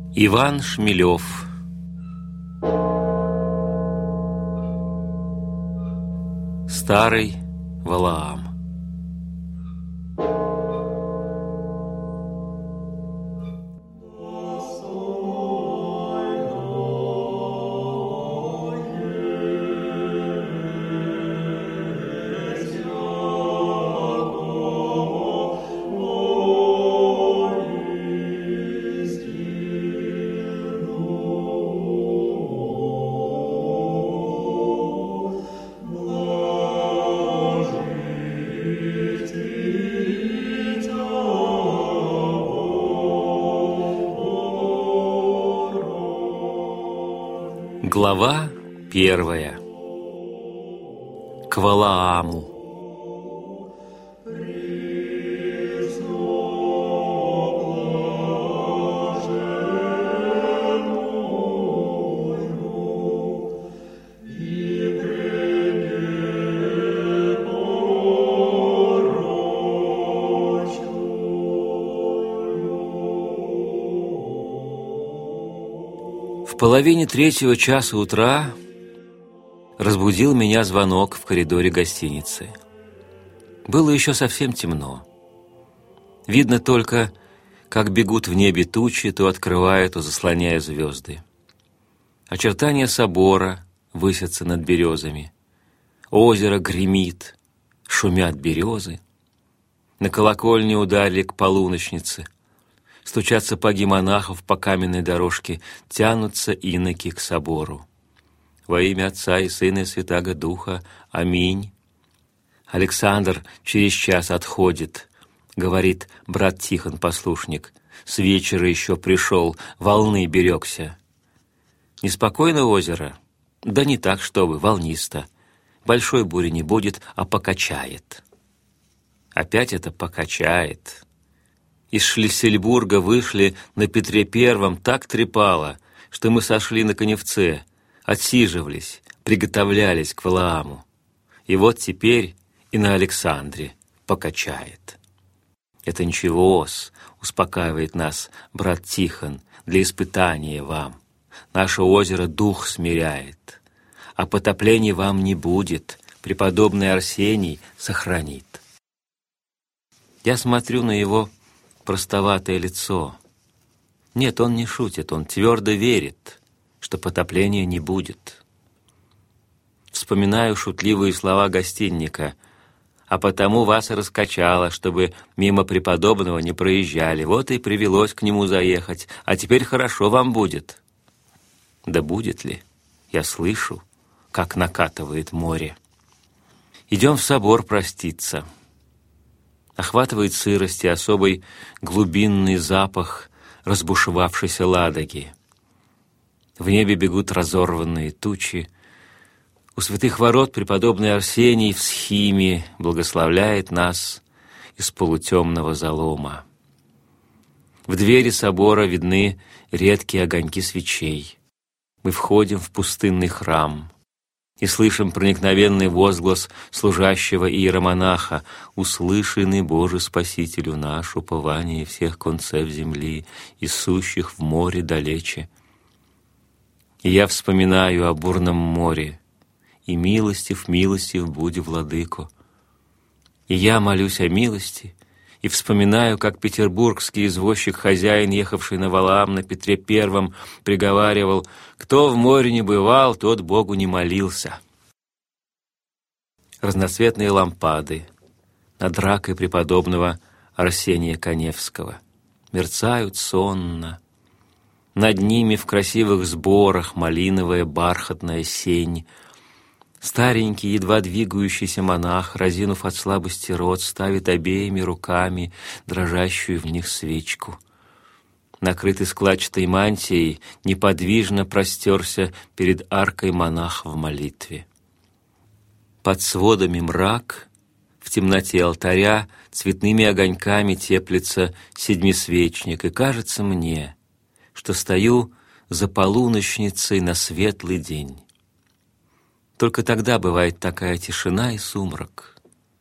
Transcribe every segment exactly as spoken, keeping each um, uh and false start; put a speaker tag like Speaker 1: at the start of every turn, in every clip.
Speaker 1: Иван Шмелев. Старый Валаам. Глава первая. К Валааму. В половине третьего часа утра разбудил меня звонок в коридоре гостиницы. Было еще совсем темно. Видно только, как бегут в небе тучи, то открывая, то заслоняя звезды. Очертания собора высятся над березами. Озеро гремит, шумят березы. На колокольне ударили к полуночнице. Стучат сапоги монахов по каменной дорожке, тянутся иноки к собору. Во имя Отца и Сына и Святаго Духа. Аминь. Александр через час отходит, говорит брат Тихон, послушник. С вечера еще пришел, волны берегся. Неспокойно озеро? Да не так, чтобы, волнисто. Большой бури не будет, а покачает. Опять это покачает. Из Шлиссельбурга вышли на Петре Первом, так трепало, что мы сошли на Коневце, отсиживались, приготовлялись к Валааму. И вот теперь и на Александре покачает. Это ничего-с, успокаивает нас брат Тихон, для испытания вам. Наше озеро дух смиряет, а потоплений вам не будет, преподобный Арсений сохранит. Я смотрю на его простоватое лицо. Нет, он не шутит, он твердо верит, что потопления не будет. Вспоминаю шутливые слова гостинника: «А потому вас и раскачало, чтобы мимо преподобного не проезжали. Вот и привелось к нему заехать, а теперь хорошо вам будет». Да будет ли? Я слышу, как накатывает море. Идем в собор проститься. Охватывает сырость и особый глубинный запах разбушевавшейся Ладоги. В небе бегут разорванные тучи. У святых ворот преподобный Арсений в схиме благословляет нас из полутемного залома. В двери собора видны редкие огоньки свечей. Мы входим в пустынный храм и слышим проникновенный возглас служащего иеромонаха: «Услышанный Боже Спасителю наш, упование всех концев земли и сущих в море далече». И я вспоминаю о бурном море: «И милостив, милостив буди, владыко». И я молюсь о милости и вспоминаю, как петербургский извозчик-хозяин, ехавший на Валаам на Петре Первом, приговаривал: «Кто в море не бывал, тот Богу не молился». Разноцветные лампады над ракой преподобного Арсения Каневского мерцают сонно. Над ними в красивых сборах малиновая бархатная сень. Старенький, едва двигающийся монах, разинув от слабости рот, ставит обеими руками дрожащую в них свечку. Накрытый складчатой мантией, неподвижно простерся перед аркой монах в молитве. Под сводами мрак, в темноте алтаря цветными огоньками теплится седьмисвечник, и кажется мне, что стою за полуночницей на светлый день. Только тогда бывает такая тишина и сумрак.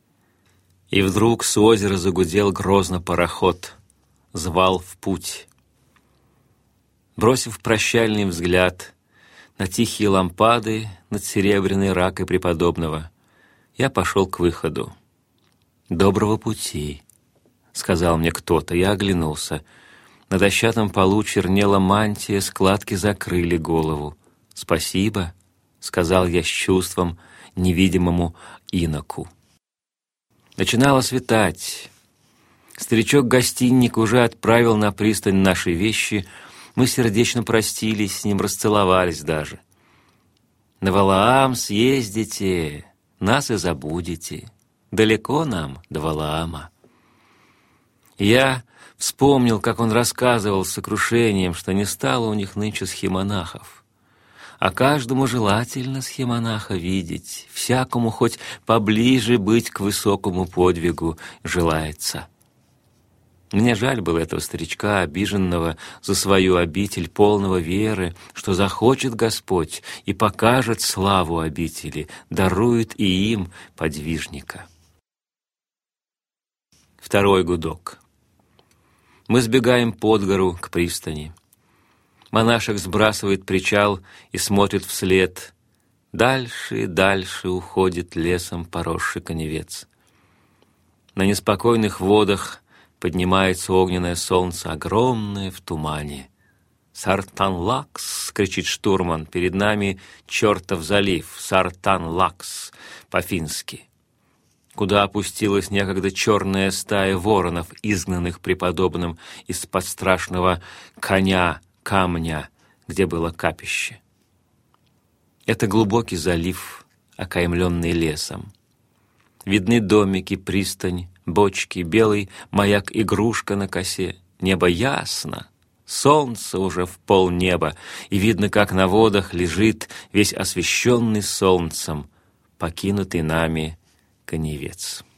Speaker 1: И вдруг с озера загудел грозно пароход, звал в путь. Бросив прощальный взгляд на тихие лампады над серебряной ракой преподобного, я пошел к выходу. «Доброго пути», — сказал мне кто-то. Я оглянулся. На дощатом полу чернела мантия, складки закрыли голову. «Спасибо», — сказал я с чувством невидимому иноку. Начинало светать. Старичок-гостинник уже отправил на пристань наши вещи. Мы сердечно простились, с ним расцеловались даже. «На Валаам съездите, нас и забудете. Далеко нам до Валаама». Я вспомнил, как он рассказывал с сокрушением, что не стало у них нынче схимонахов. А каждому желательно схимонаха видеть, всякому хоть поближе быть к высокому подвигу желается. Мне жаль было этого старичка, обиженного за свою обитель, полного веры, что захочет Господь и покажет славу обители, дарует и им подвижника. Второй гудок. Мы сбегаем под гору к пристани. Монашек сбрасывает причал и смотрит вслед. Дальше и дальше уходит лесом поросший коневец. На неспокойных водах поднимается огненное солнце, огромное в тумане. «Сартан-Лакс!» — кричит штурман. «Перед нами чертов залив! Сартан-Лакс!» по-фински. Куда опустилась некогда черная стая воронов, изгнанных преподобным из-под страшного коня, камня, где было капище. Это глубокий залив, окаймленный лесом. Видны домики, пристань, бочки, белый маяк-игрушка на косе. Небо ясно, солнце уже в полнеба, и видно, как на водах лежит весь освещенный солнцем, покинутый нами коневец.